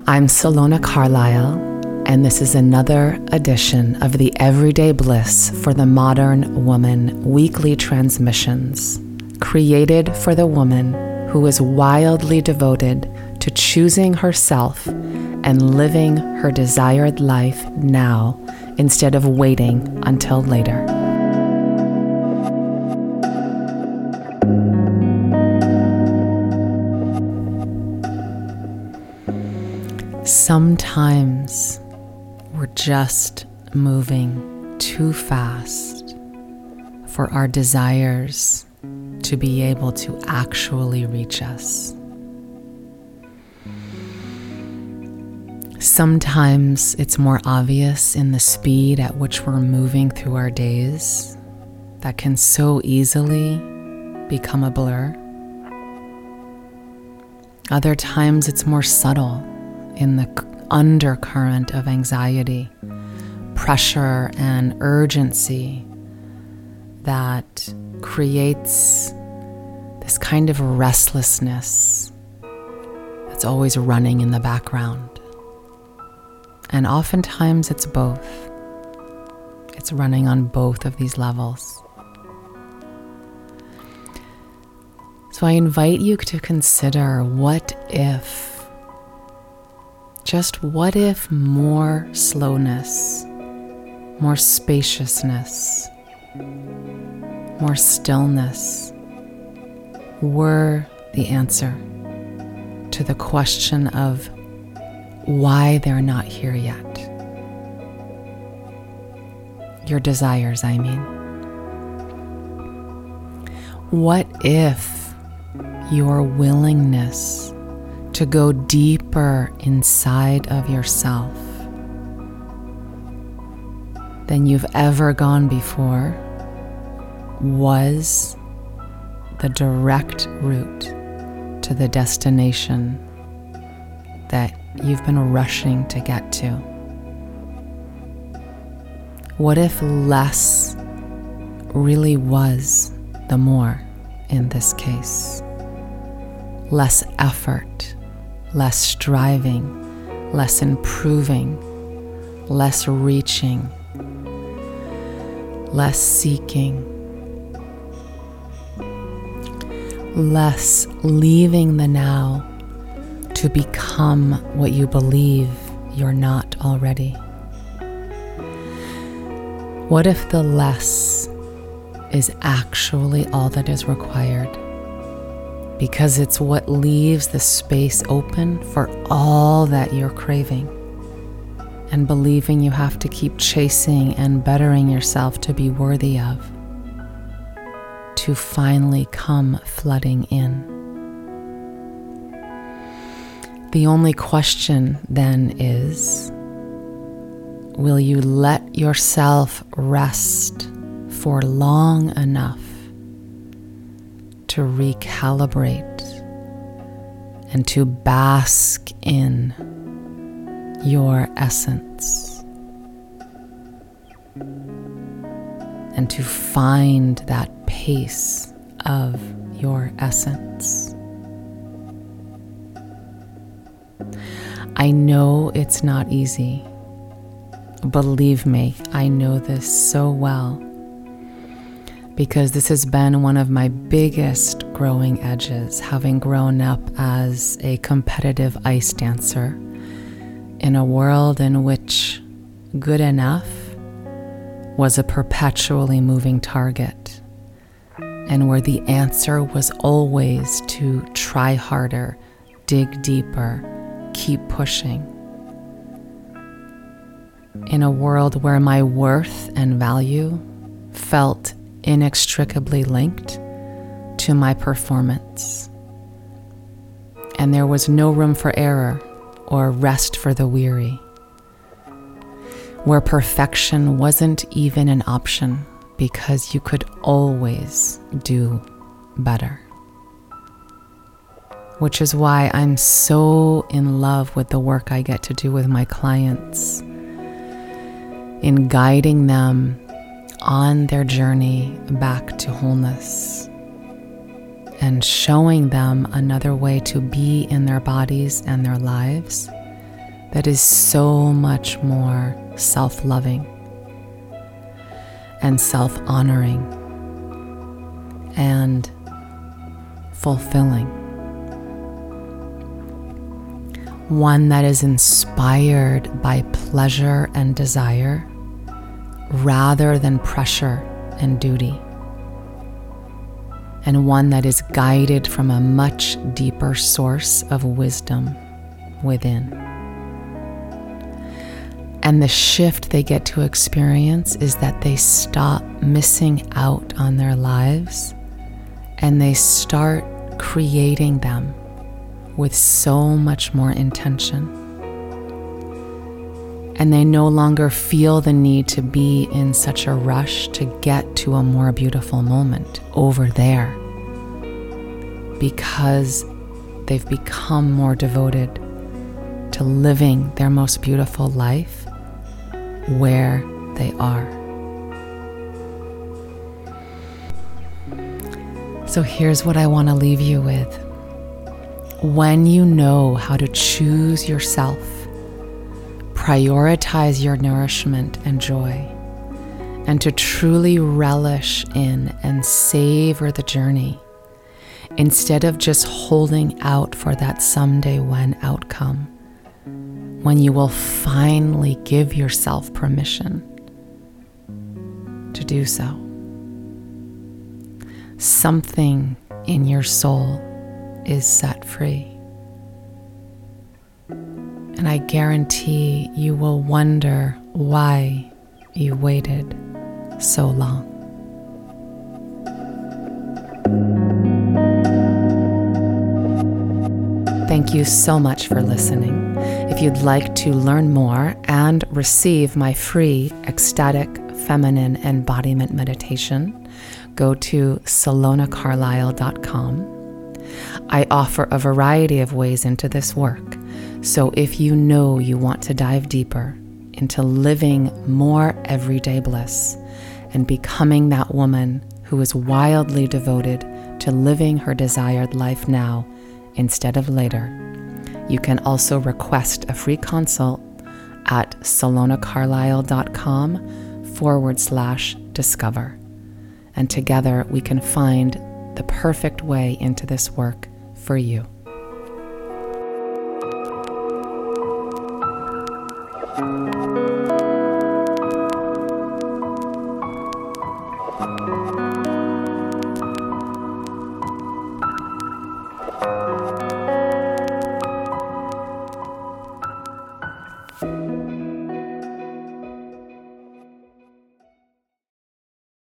I'm Salona Carlisle, and this is another edition of the Everyday Bliss for the Modern Woman weekly transmissions, created for the woman who is wildly devoted to choosing herself and living her desired life now instead of waiting until later. Sometimes we're just moving too fast for our desires to be able to actually reach us. Sometimes it's more obvious in the speed at which we're moving through our days that can so easily become a blur. Other times it's more subtle in the undercurrent of anxiety, pressure, and urgency that creates this kind of restlessness that's always running in the background. And oftentimes it's both. It's running on both of these levels. So I invite you to consider, what if more slowness, more spaciousness, more stillness were the answer to the question of why they're not here yet? Your desires, I mean. What if your willingness to go deeper inside of yourself than you've ever gone before was the direct route to the destination that you've been rushing to get to? What if less really was the more in this case? Less effort, less striving, less improving, less reaching, less seeking, less leaving the now to become what you believe you're not already. What if the less is actually all that is required? Because it's what leaves the space open for all that you're craving and believing you have to keep chasing and bettering yourself to be worthy of, to finally come flooding in. The only question then is, will you let yourself rest for long enough to recalibrate and to bask in your essence and to find that pace of your essence? I know it's not easy. Believe me, I know this so well, because this has been one of my biggest growing edges, having grown up as a competitive ice dancer in a world in which good enough was a perpetually moving target, and where the answer was always to try harder, dig deeper, keep pushing. In a world where my worth and value felt inextricably linked to my performance, and there was no room for error or rest for the weary, where perfection wasn't even an option because you could always do better. Which is why I'm so in love with the work I get to do with my clients, in guiding them on their journey back to wholeness and showing them another way to be in their bodies and their lives that is so much more self-loving and self-honoring and fulfilling. One that is inspired by pleasure and desire rather than pressure and duty. And one that is guided from a much deeper source of wisdom within. And the shift they get to experience is that they stop missing out on their lives and they start creating them with so much more intention. And they no longer feel the need to be in such a rush to get to a more beautiful moment over there, because they've become more devoted to living their most beautiful life where they are. So here's what I want to leave you with. When you know how to choose yourself, prioritize your nourishment and joy, and to truly relish in and savor the journey, instead of just holding out for that someday when outcome, when you will finally give yourself permission to do so. Something in your soul is set free. And I guarantee you will wonder why you waited so long. Thank you so much for listening. If you'd like to learn more and receive my free ecstatic feminine embodiment meditation, go to salonacarlisle.com. I offer a variety of ways into this work. So if you know you want to dive deeper into living more everyday bliss and becoming that woman who is wildly devoted to living her desired life now instead of later, you can also request a free consult at salonacarlisle.com/discover. And together we can find the perfect way into this work for you.